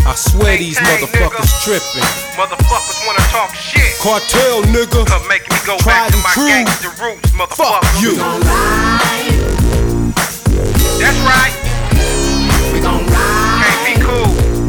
I swear these motherfuckers tripping. Motherfuckers wanna talk shit. Cartel, nigga. Making me go Tried back to and my true. gangster roots, motherfucker. Fuck you. We gon' ride. That's right. We gon' ride. Can't be cool.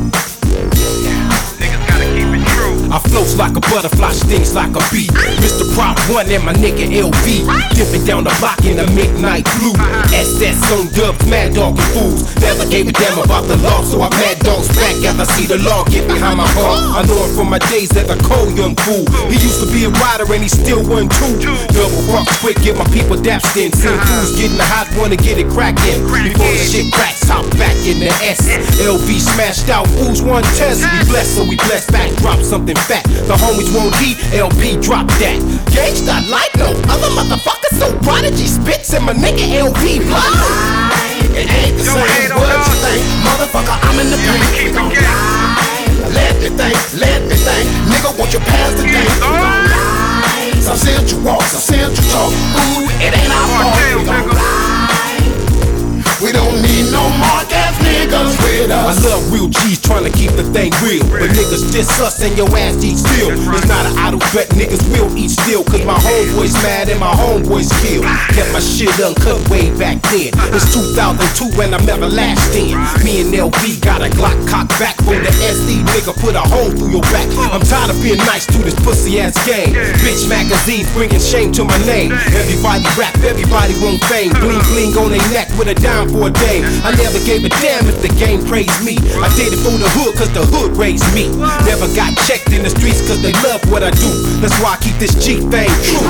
Niggas gotta keep it true. I floats like a butterfly, stings like a bee. Mr. Prop 1 and my nigga LV. Dipping down the block in the midnight blue. SS on dubs, mad dog and fools. Never gave a damn about the law, so I mad dogs back as I see the law get behind my car. I know him from my days as a cold young fool. He used to be a rider and he still one too. Double bucks quick, get my people dapped in. Seeing fools getting the hot, wanna get it crackin'. Before the shit cracks, hop back in the S. LV smashed out, fools one test. We blessed, so we blessed back, drop something fat. The homies won't eat, LP drop that. Gangsta like no other motherfucker, so Prodigy spits and my nigga LP blow. It ain't the same what you think, motherfucker, I'm in the paint. We gon' ride. Let me think, nigga, won't you pass the game? We gon' ride. Some central walk, some central talk. Ooh, it ain't our fault. We gon' ride. We don't need no mark ass niggas with us. I love real G's trying to keep the thing real, but niggas diss us and your ass eat still. It's not an idle threat, niggas will eat still. Cause my homeboys mad and my homeboys kill. Kept my shit uncut way back then. It's 2002 and I'm everlasting. Me and LV got a Glock cock back for the SE, nigga put a hole through your back. I'm tired of being nice to this pussy ass game. Bitch magazine bringing shame to my name. Everybody rap, everybody want fame. Bling bling on their neck with a dime for a day. I never gave a damn if the game praised me. I did it for the hood cause the hood raised me. Never got checked in the streets cause they love what I do. That's why I keep this G thing true.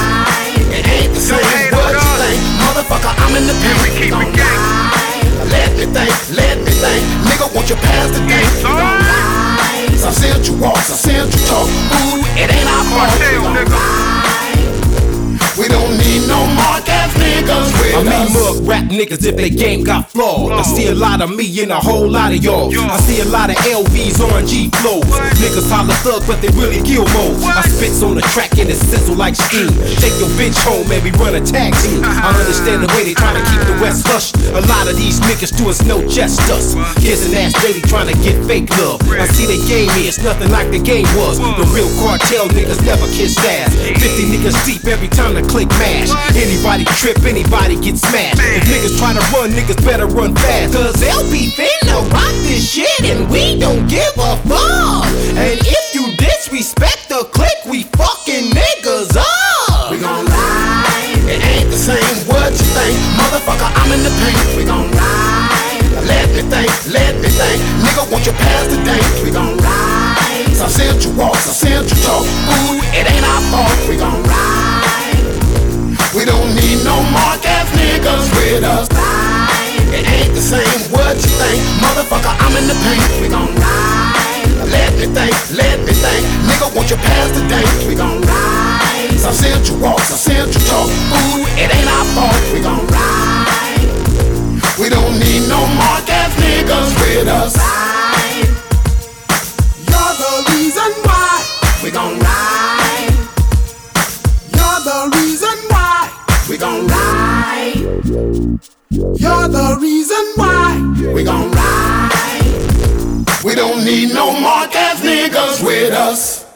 It ain't the same what you think, motherfucker, I'm in the paint. We gon' ride. Let me think, nigga, won't you pass the game? We gon' ride. Some central walk, some central talk. Ooh, it ain't our fault. We gon' ride. We don't need no mark ass niggas with I mean us. mug rap niggas if they game got flawed. I see a lot of me in a whole lot of y'all. I see a lot of LVs on G flows. Niggas holler thug but they really kill modes. I spits on the track and it sizzle like steam. Take your bitch home and we run a tag team. I understand the way they tryna keep the West hushed. A lot of these niggas do us no justice. Kids and ass lady tryna get fake love. I see the game here, it's nothing like the game was. The real cartel niggas never kiss ass. 50 niggas deep every time the click mash. Anybody trip, anybody get smashed. If niggas try to run, niggas better run fast. Cause LP finna rock this shit and we don't give a fuck. And if you disrespect the click, we fucking niggas up. We gon' ride. It ain't the same what you think, motherfucker, I'm in the paint. We gon' ride. Let me think, nigga, won't you pass the date? We gon' ride. Some central walk, some central talk. Ooh, it ain't our fault. We gon' ride. We don't need no mark ass niggas with us. It ain't the same what you think, motherfucker, I'm in the paint. We gon' ride. Let me think, nigga, won't you pass the date? We gon' ride. Some central walk, some central talk. Ooh, it ain't our fault. We gon' ride. We don't need no mark ass niggas with us. You're the reason why we gon' ride. You're the reason why we gon' ride. You're the reason why we gon' ride. We don't need no mark ass niggas with us.